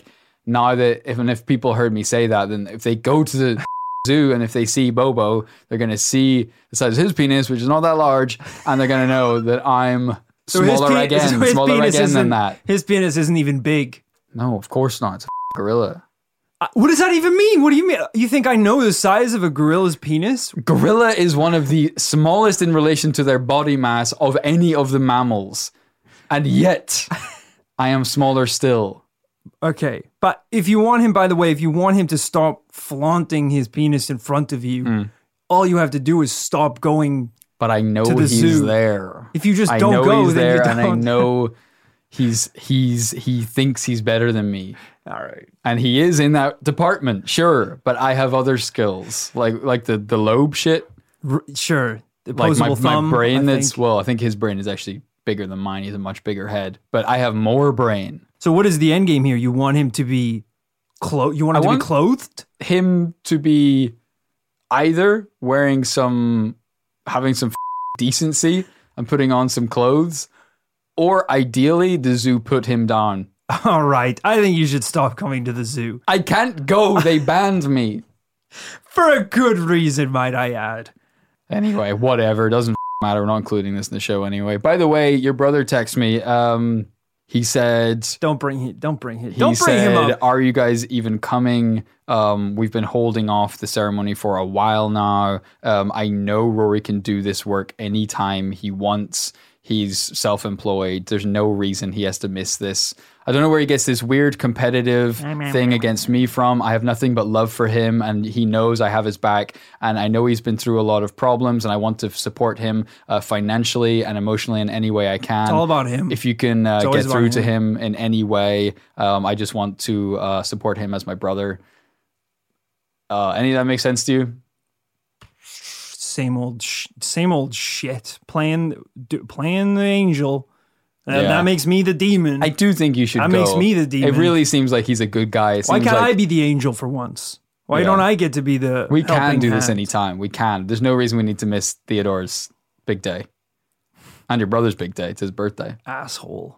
now that if people heard me say that, then if they go to the zoo and if they see Bobo, they're going to see the size of his penis, which is not that large, and they're going to know that I'm smaller again than that. His penis isn't even big. No, of course not. It's a gorilla. What does that even mean? What do you mean? You think I know the size of a gorilla's penis? Gorilla is one of the smallest in relation to their body mass of any of the mammals. And yet, I am smaller still. Okay. But if you want him, by the way, if you want him to stop flaunting his penis in front of you, all you have to do is stop going. But I know to the he's zoo. there. If you just don't go, he's then there, you don't. and I know he thinks he's better than me. All right. And he is in that department, sure, but I have other skills, like the lobe shit. Sure. The Like opposable thumb. my brain I I think his brain is actually bigger than mine. He's a much bigger head, but I have more brain. So what is the end game here? You want him to be You want him to be clothed? Him to be either having some decency and putting on some clothes, or ideally the zoo put him down. All right. I think you should stop coming to the zoo. I can't go. They banned me. For a good reason, might I add. Anyway, whatever. Doesn't matter. We're not including this in the show anyway. By the way, your brother texted me. He said, Don't bring him up. Are you guys even coming? We've been holding off the ceremony for a while now. I know Rory can do this work anytime he wants. He's self-employed. There's no reason he has to miss this. I don't know where he gets this weird competitive thing against me from. I have nothing but love for him, and he knows I have his back. And I know he's been through a lot of problems, and I want to support him financially and emotionally in any way I can. It's all about him. If you can get through to him in any way, I just want to support him as my brother. Any of that make sense to you? Same old shit. Playing the angel. That makes me the demon. I do think you should go. That makes me the demon. It really seems like he's a good guy. Why can't I be the angel for once? Why don't I get to be the We can do this hand? anytime. We can. There's no reason we need to miss Theodore's big day. And your brother's big day. It's his birthday. Asshole.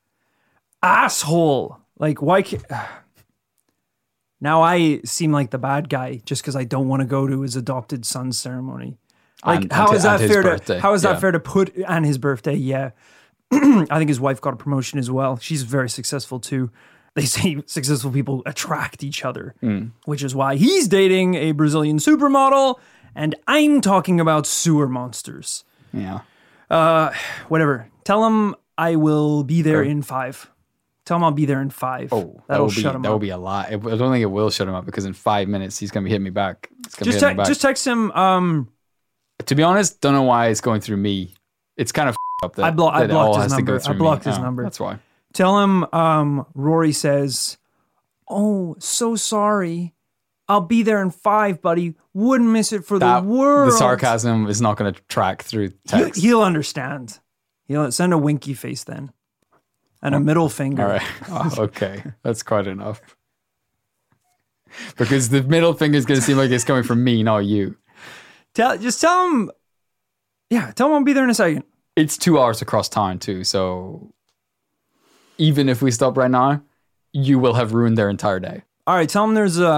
Like, why can't... Now I seem like the bad guy just because I don't want to go to his adopted son's ceremony. Like, how is that fair to put on his birthday? Yeah. I think his wife got a promotion as well. She's very successful too. They say successful people attract each other, which is why he's dating a Brazilian supermodel, and I'm talking about sewer monsters. Yeah. Whatever. Tell him I will be there in 5. Tell him I'll be there in 5. Oh, that'll shut him up. That will be a lot. I don't think it will shut him up because in 5 minutes he's going to be hitting me back. Just text him. To be honest, don't know why it's going through me. It's kind of up that I blocked his has to number. go through I blocked me. his number. That's why. Tell him Rory says, "Oh, so sorry. I'll be there in 5, buddy. Wouldn't miss it for the world." The sarcasm is not going to track through text. He'll understand. He'll send a winky face then. And a middle finger. All right. Oh, okay. That's quite enough. Because the middle finger is going to seem like it's coming from me, not you. Just tell him. Yeah, tell him I'll be there in a second. It's 2 hours across town too, so even if we stop right now, you will have ruined their entire day. All right, tell him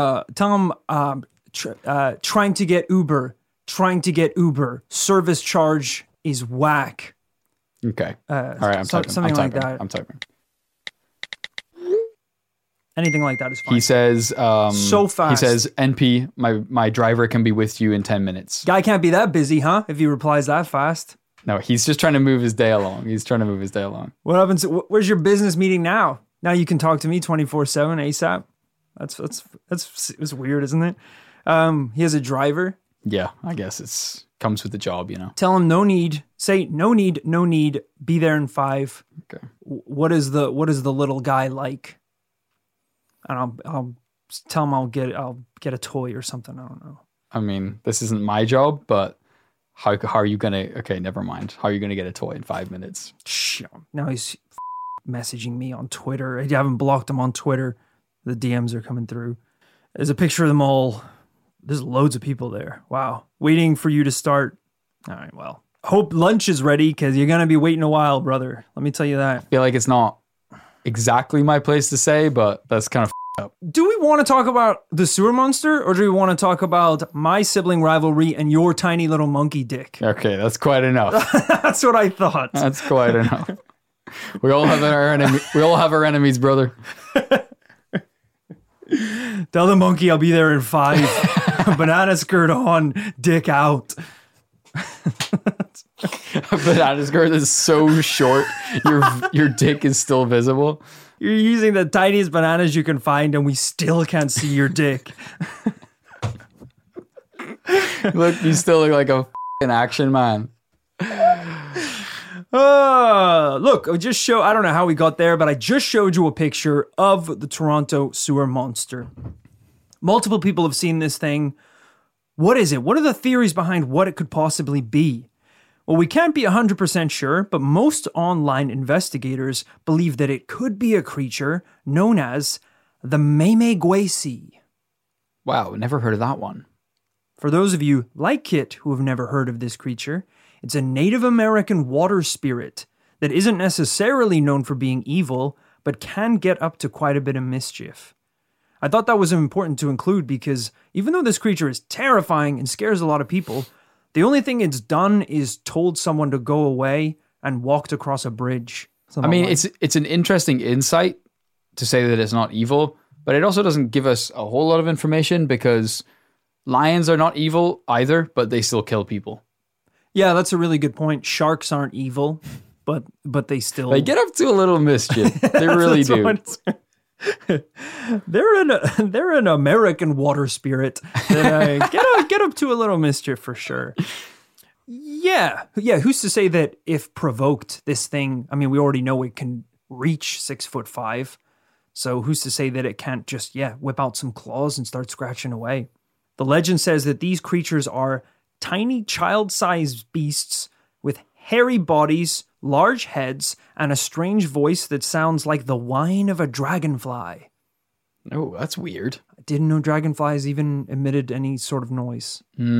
trying to get Uber. Service charge is whack. Okay. All right, I'm typing. Something like that. I'm typing. Anything like that is fine. He says, so fast. He says, NP, my driver can be with you in 10 minutes. Guy can't be that busy, huh? If he replies that fast. No, he's just trying to move his day along. What happens? Where's your business meeting now? Now you can talk to me 24/7 ASAP. That's weird, isn't it? He has a driver. Yeah, I guess it's comes with the job, you know. Tell him no need. Say no need. Be there in 5. Okay. What is the little guy like? And I'll tell him I'll get a toy or something. I don't know. I mean, this isn't my job, but how are you gonna? Okay, never mind. How are you gonna get a toy in 5 minutes? Now he's messaging me on Twitter. I haven't blocked him on Twitter. The DMs are coming through. There's a picture of them all. There's loads of people there. Wow. Waiting for you to start. All right, well. Hope lunch is ready because you're going to be waiting a while, brother. Let me tell you that. I feel like it's not exactly my place to say, but that's kind of up. Do we want to talk about the sewer monster, or do we want to talk about my sibling rivalry and your tiny little monkey dick? Okay, that's quite enough. That's what I thought. That's quite enough. We all have our enemy. We all have our enemies, brother. Tell the monkey I'll be there in 5. Banana skirt on, dick out. Banana skirt is so short, your dick is still visible. You're using the tiniest bananas you can find, and we still can't see your dick. Look, you still look like a f***ing action man. Look, I don't know how we got there, but I just showed you a picture of the Toronto sewer monster. Multiple people have seen this thing. What is it? What are the theories behind what it could possibly be? Well, we can't be 100% sure, but most online investigators believe that it could be a creature known as the Meme-Gwesi. Wow, never heard of that one. For those of you, like Kit, who have never heard of this creature, it's a Native American water spirit that isn't necessarily known for being evil, but can get up to quite a bit of mischief. I thought that was important to include because even though this creature is terrifying and scares a lot of people, the only thing it's done is told someone to go away and walked across a bridge. I mean, it's an interesting insight to say that it's not evil, but it also doesn't give us a whole lot of information because lions are not evil either, but they still kill people. Yeah, that's a really good point. Sharks aren't evil, but they still... They get up to a little mischief. They really do. They're an American water spirit that get up to a little mischief for sure. Yeah. Who's to say that if provoked, this thing? I mean, we already know it can reach 6'5", so who's to say that it can't just whip out some claws and start scratching away? The legend says that these creatures are tiny child-sized beasts with hairy bodies, large heads, and a strange voice that sounds like the whine of a dragonfly. Oh, that's weird. I didn't know dragonflies even emitted any sort of noise.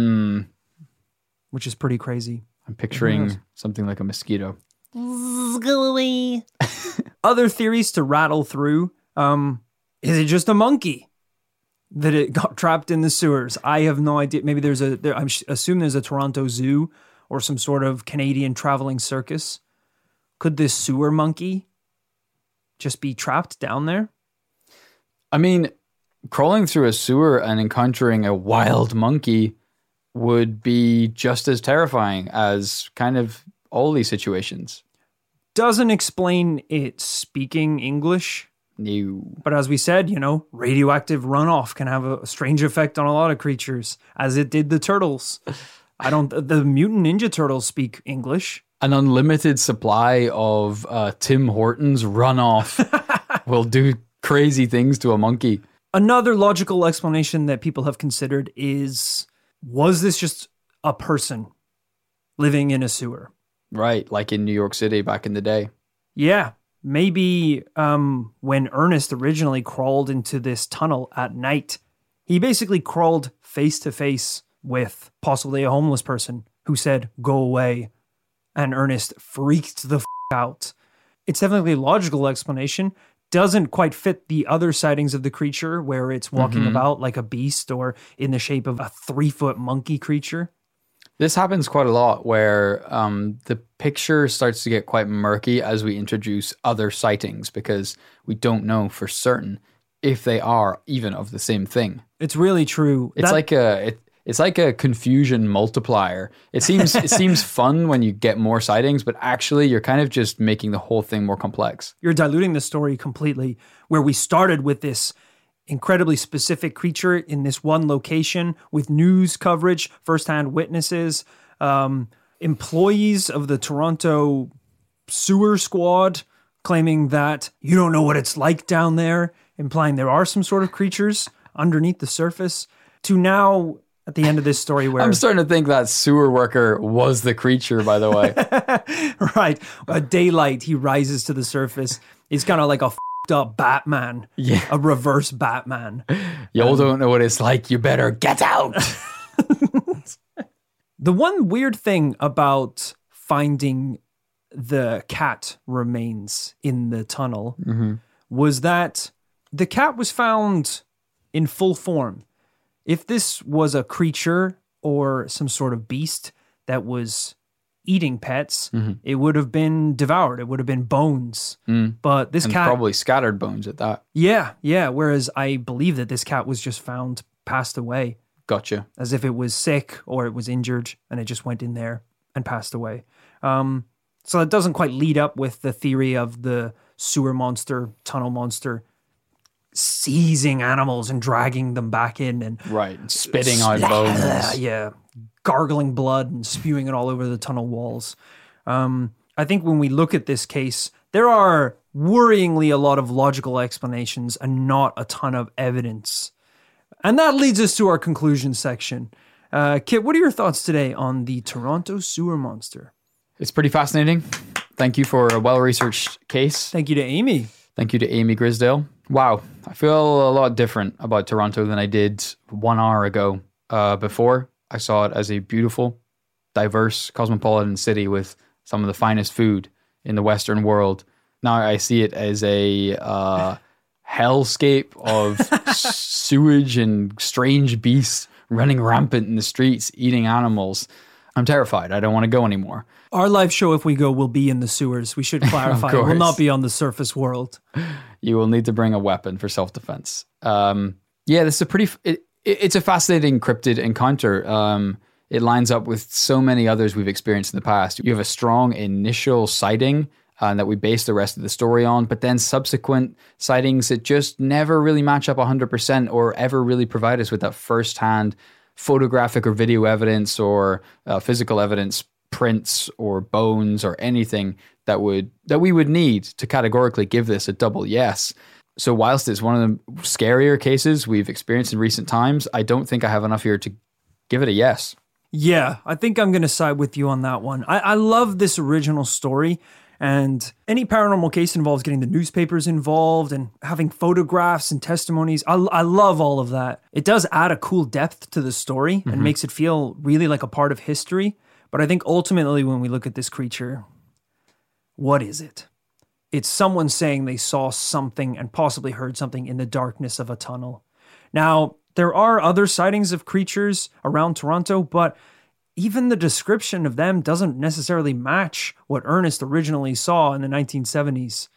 Which is pretty crazy. I'm picturing something like a mosquito. Go away. Other theories to rattle through. Is it just a monkey that it got trapped in the sewers? I have no idea. Maybe I assume there's a Toronto Zoo or some sort of Canadian traveling circus. Could this sewer monkey just be trapped down there? I mean, crawling through a sewer and encountering a wild monkey would be just as terrifying as kind of all these situations. Doesn't explain it speaking English. No. But as we said, radioactive runoff can have a strange effect on a lot of creatures, as it did the turtles. The mutant ninja turtles speak English. An unlimited supply of Tim Hortons runoff will do crazy things to a monkey. Another logical explanation that people have considered is, was this just a person living in a sewer? Right, like in New York City back in the day. Yeah, maybe when Ernest originally crawled into this tunnel at night, he basically crawled face to face with possibly a homeless person who said, "Go away." And Ernest freaked the out. It's definitely a logical explanation. Doesn't quite fit the other sightings of the creature where it's walking about like a beast or in the shape of a 3-foot monkey creature. This happens quite a lot where the picture starts to get quite murky as we introduce other sightings because we don't know for certain if they are even of the same thing. It's really true. It's like a confusion multiplier. It seems fun when you get more sightings, but actually you're kind of just making the whole thing more complex. You're diluting the story completely, where we started with this incredibly specific creature in this one location with news coverage, firsthand witnesses, employees of the Toronto sewer squad claiming that you don't know what it's like down there, implying there are some sort of creatures underneath the surface, to now at the end of this story where... I'm starting to think that sewer worker was the creature, by the way. Right. At daylight, he rises to the surface. He's kind of like a f***ed up Batman. Yeah. A reverse Batman. Y'all don't know what it's like. You better get out. The one weird thing about finding the cat remains in the tunnel was that the cat was found in full form. If this was a creature or some sort of beast that was eating pets, it would have been devoured. It would have been bones. But this cat... probably scattered bones at that. Yeah. Whereas I believe that this cat was just found passed away. Gotcha. As if it was sick or it was injured and it just went in there and passed away. So it doesn't quite lead up with the theory of the sewer monster, tunnel monster, seizing animals and dragging them back in and spitting out bones. Yeah, gargling blood and spewing it all over the tunnel walls. I think when we look at this case, there are worryingly a lot of logical explanations and not a ton of evidence. And that leads us to our conclusion section. Kit, what are your thoughts today on the Toronto sewer monster? It's pretty fascinating. Thank you for a well-researched case. Thank you to Amy. Thank you to Amy Grisdale. Wow, I feel a lot different about Toronto than I did 1 hour ago. Before, I saw it as a beautiful, diverse, cosmopolitan city with some of the finest food in the Western world. Now I see it as a hellscape of sewage and strange beasts running rampant in the streets, eating animals. I'm terrified. I don't want to go anymore. Our live show, if we go, will be in the sewers. We should clarify. It will not be on the surface world. You will need to bring a weapon for self-defense. This is a pretty... It's a fascinating cryptid encounter. It lines up with so many others we've experienced in the past. You have a strong initial sighting that we base the rest of the story on, but then subsequent sightings that just never really match up 100% or ever really provide us with that first-hand photographic or video evidence or physical evidence, prints or bones or anything that we would need to categorically give this a double yes. So whilst it's one of the scarier cases we've experienced in recent times, I don't think I have enough here to give it a yes. Yeah, I think I'm going to side with you on that one. I love this original story, and any paranormal case involves getting the newspapers involved and having photographs and testimonies. I love all of that. It does add a cool depth to the story and makes it feel really like a part of history. But I think ultimately when we look at this creature, what is it? It's someone saying they saw something and possibly heard something in the darkness of a tunnel. Now, there are other sightings of creatures around Toronto, but even the description of them doesn't necessarily match what Ernest originally saw in the 1970s.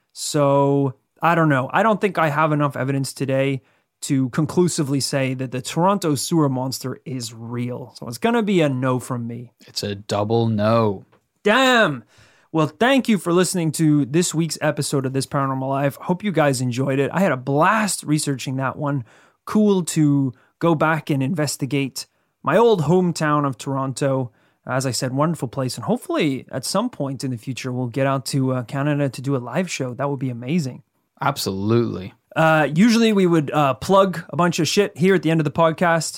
So, I don't know. I don't think I have enough evidence today to conclusively say that the Toronto sewer monster is real. So it's going to be a no from me. It's a double no. Damn. Well, thank you for listening to this week's episode of This Paranormal Life. Hope you guys enjoyed it. I had a blast researching that one. Cool to go back and investigate my old hometown of Toronto. As I said, wonderful place. And hopefully at some point in the future, we'll get out to Canada to do a live show. That would be amazing. Absolutely. Usually we would plug a bunch of shit here at the end of the podcast.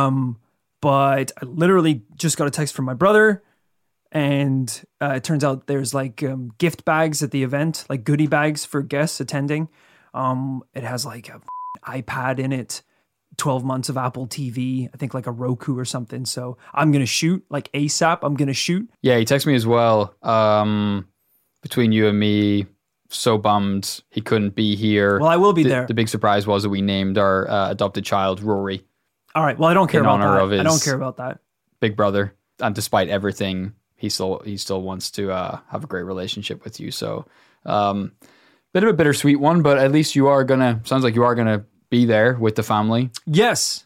But I literally just got a text from my brother. And it turns out there's like gift bags at the event, like goodie bags for guests attending. It has like an iPad in it, 12 months of Apple TV, I think like a Roku or something. So I'm going to shoot like ASAP. I'm going to shoot. Yeah, he texted me as well. Between you and me, so bummed he couldn't be here. Well, I will be there. The big surprise was that we named our adopted child Rory. All right. Well, I don't care about that. I don't care about that. Big brother. And despite everything, he still wants to have a great relationship with you. So bit of a bittersweet one, but at least sounds like you are gonna be there with the family. Yes.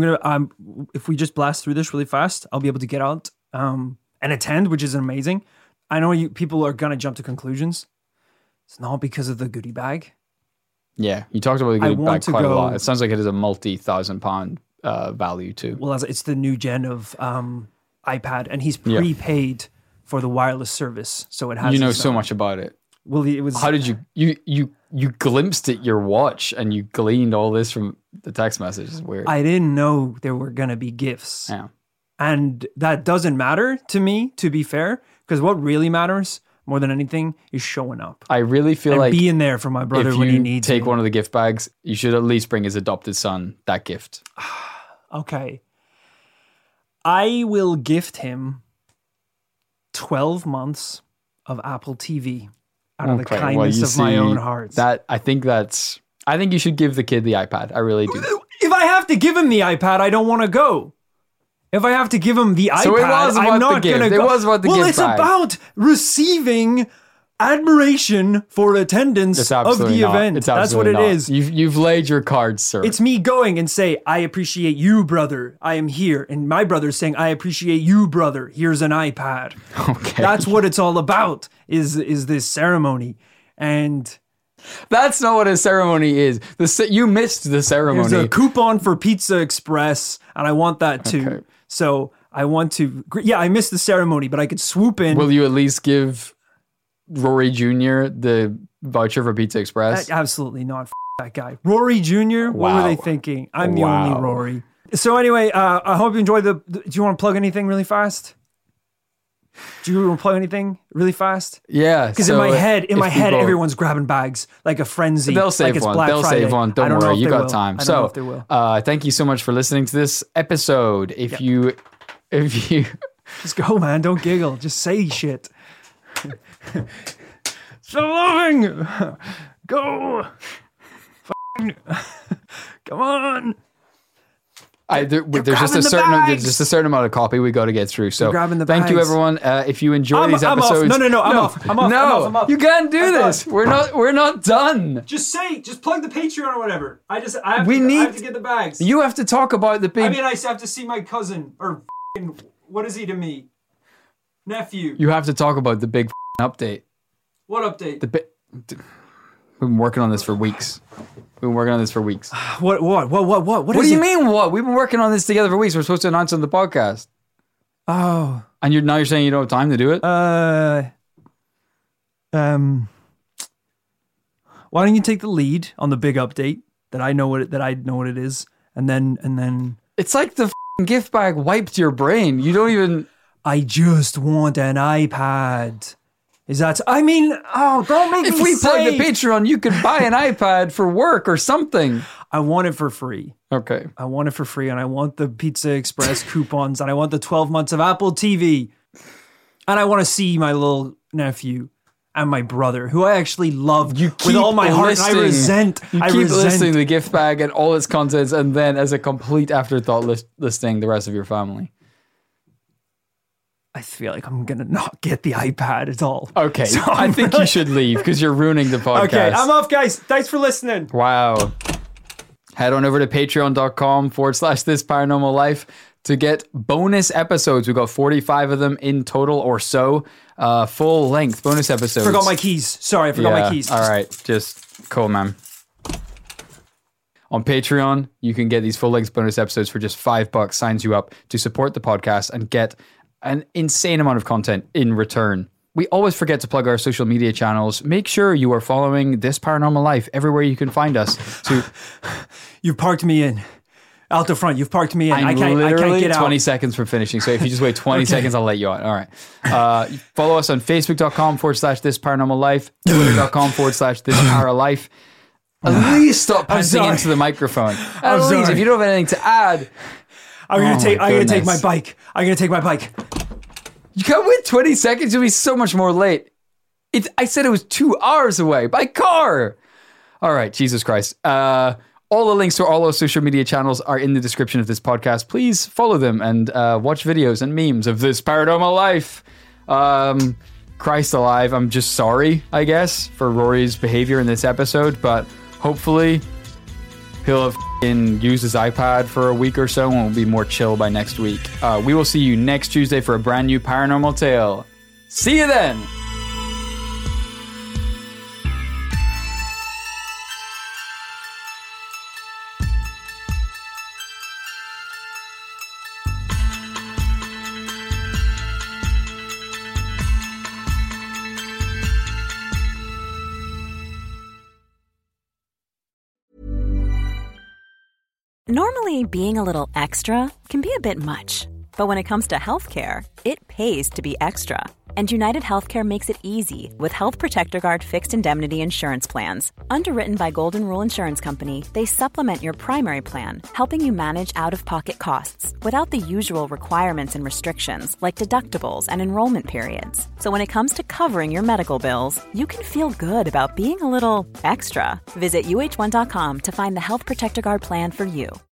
If we just blast through this really fast, I'll be able to get out and attend, which is amazing. I know people are gonna jump to conclusions. It's not because of the goodie bag. Yeah, you talked about the goodie bag quite a lot. It sounds like it is a multi-1,000-pound value too. Well, it's the new gen of iPad, and he's prepaid for the wireless service, so it has. You know so much about it. Well, it was. How did you glimpsed at your watch and you gleaned all this from the text message? It's weird. I didn't know there were gonna be gifts. Yeah, and that doesn't matter to me, to be fair, because what really matters more than anything is showing up. I really feel and like being there for my brother when he needs. Take one of the gift bags. You should at least bring his adopted son that gift. Okay. I will gift him 12 months of Apple TV out of the kindness of my own heart. I think that's I think you should give the kid the iPad. I really do. If I have to give him the iPad, I don't want to go. If I have to give him the iPad, I'm not going to go. It was about the gift Well, it's about receiving admiration for attendance of the event. That's what it is. You've laid your cards, sir. It's me going and say, I appreciate you, brother. I am here. And my brother's saying, I appreciate you, brother. Here's an iPad. Okay. That's what it's all about, is this ceremony. And that's not what a ceremony is. You missed the ceremony. There's a coupon for Pizza Express, and I want that too. Okay. So I want to... Yeah, I missed the ceremony, but I could swoop in. Will you at least give Rory Jr. the voucher for Pizza Express? Absolutely not. That guy. Rory Jr.? Wow. What were they thinking? I'm the only Rory. So anyway, I hope you enjoyed do you want to plug anything really fast? Do you want to plug anything really fast? Yeah. Because in my head, everyone's grabbing bags like a frenzy. They'll save one. They'll save one. Don't worry. You got time. I don't know if they will. Thank you so much for listening to this episode. If you just go, man, don't giggle. Just say shit. So loving. Go. Come on. There's just a certain amount of copy we got to get through. So thank you, everyone. If you enjoy these episodes, I'm off. You can't do this. We're not done. Just plug the Patreon or whatever. I have to get the bags. You have to talk about the big. I mean, I have to see my cousin or what is he to me? Nephew. You have to talk about the big update. What update? We've been working on this for weeks. What do you mean what? We've been working on this together for weeks. We're supposed to announce on the podcast. Oh. And you're saying you don't have time to do it? Why don't you take the lead on the big update that I know what it is, and then it's like the gift bag wiped your brain. You don't even. I just want an iPad. Is that? I mean, don't make me say. If we plug the Patreon, you could buy an iPad for work or something. I want it for free. Okay. I want it for free, and I want the Pizza Express coupons, and I want the 12 months of Apple TV, and I want to see my little nephew and my brother, who I actually love with all my heart. And I resent. You keep listing the gift bag and all its contents, and then as a complete afterthought, listing the rest of your family. I feel like I'm going to not get the iPad at all. Okay, so I think you should leave because you're ruining the podcast. Okay, I'm off, guys. Thanks for listening. Wow. Head on over to patreon.com/This Paranormal Life to get bonus episodes. We've got 45 of them in total or so. Full length bonus episodes. Forgot my keys. Sorry, I forgot my keys. All right, just cool, man. On Patreon, you can get these full length bonus episodes for just $5. Signs you up to support the podcast and get an insane amount of content in return. We always forget to plug our social media channels. Make sure you are following This Paranormal Life everywhere you can find us. You've parked me in. Out the front, you've parked me in. I can't get out. 20 seconds from finishing. So if you just wait 20 seconds, I'll let you out. All right. Follow us on Facebook.com/This Paranormal Life, Twitter.com/This Para Life. At least stop punching into the microphone. At least, if you don't have anything to add. I'm gonna take my bike. You can't wait 20 seconds. You'll be so much more late. I said it was 2 hours away by car. All right, Jesus Christ. All the links to all our social media channels are in the description of this podcast. Please follow them and watch videos and memes of This Paranormal Life. Christ alive, I'm just sorry, I guess, for Rory's behavior in this episode, but hopefully he'll have used his iPad for a week or so and will be more chill by next week. We will see you next Tuesday for a brand new paranormal tale. See you then! Normally, being a little extra can be a bit much, but when it comes to healthcare, it pays to be extra. And United Healthcare makes it easy with Health Protector Guard fixed indemnity insurance plans. Underwritten by Golden Rule Insurance Company, they supplement your primary plan, helping you manage out-of-pocket costs without the usual requirements and restrictions like deductibles and enrollment periods. So when it comes to covering your medical bills, you can feel good about being a little extra. Visit UH1.com to find the Health Protector Guard plan for you.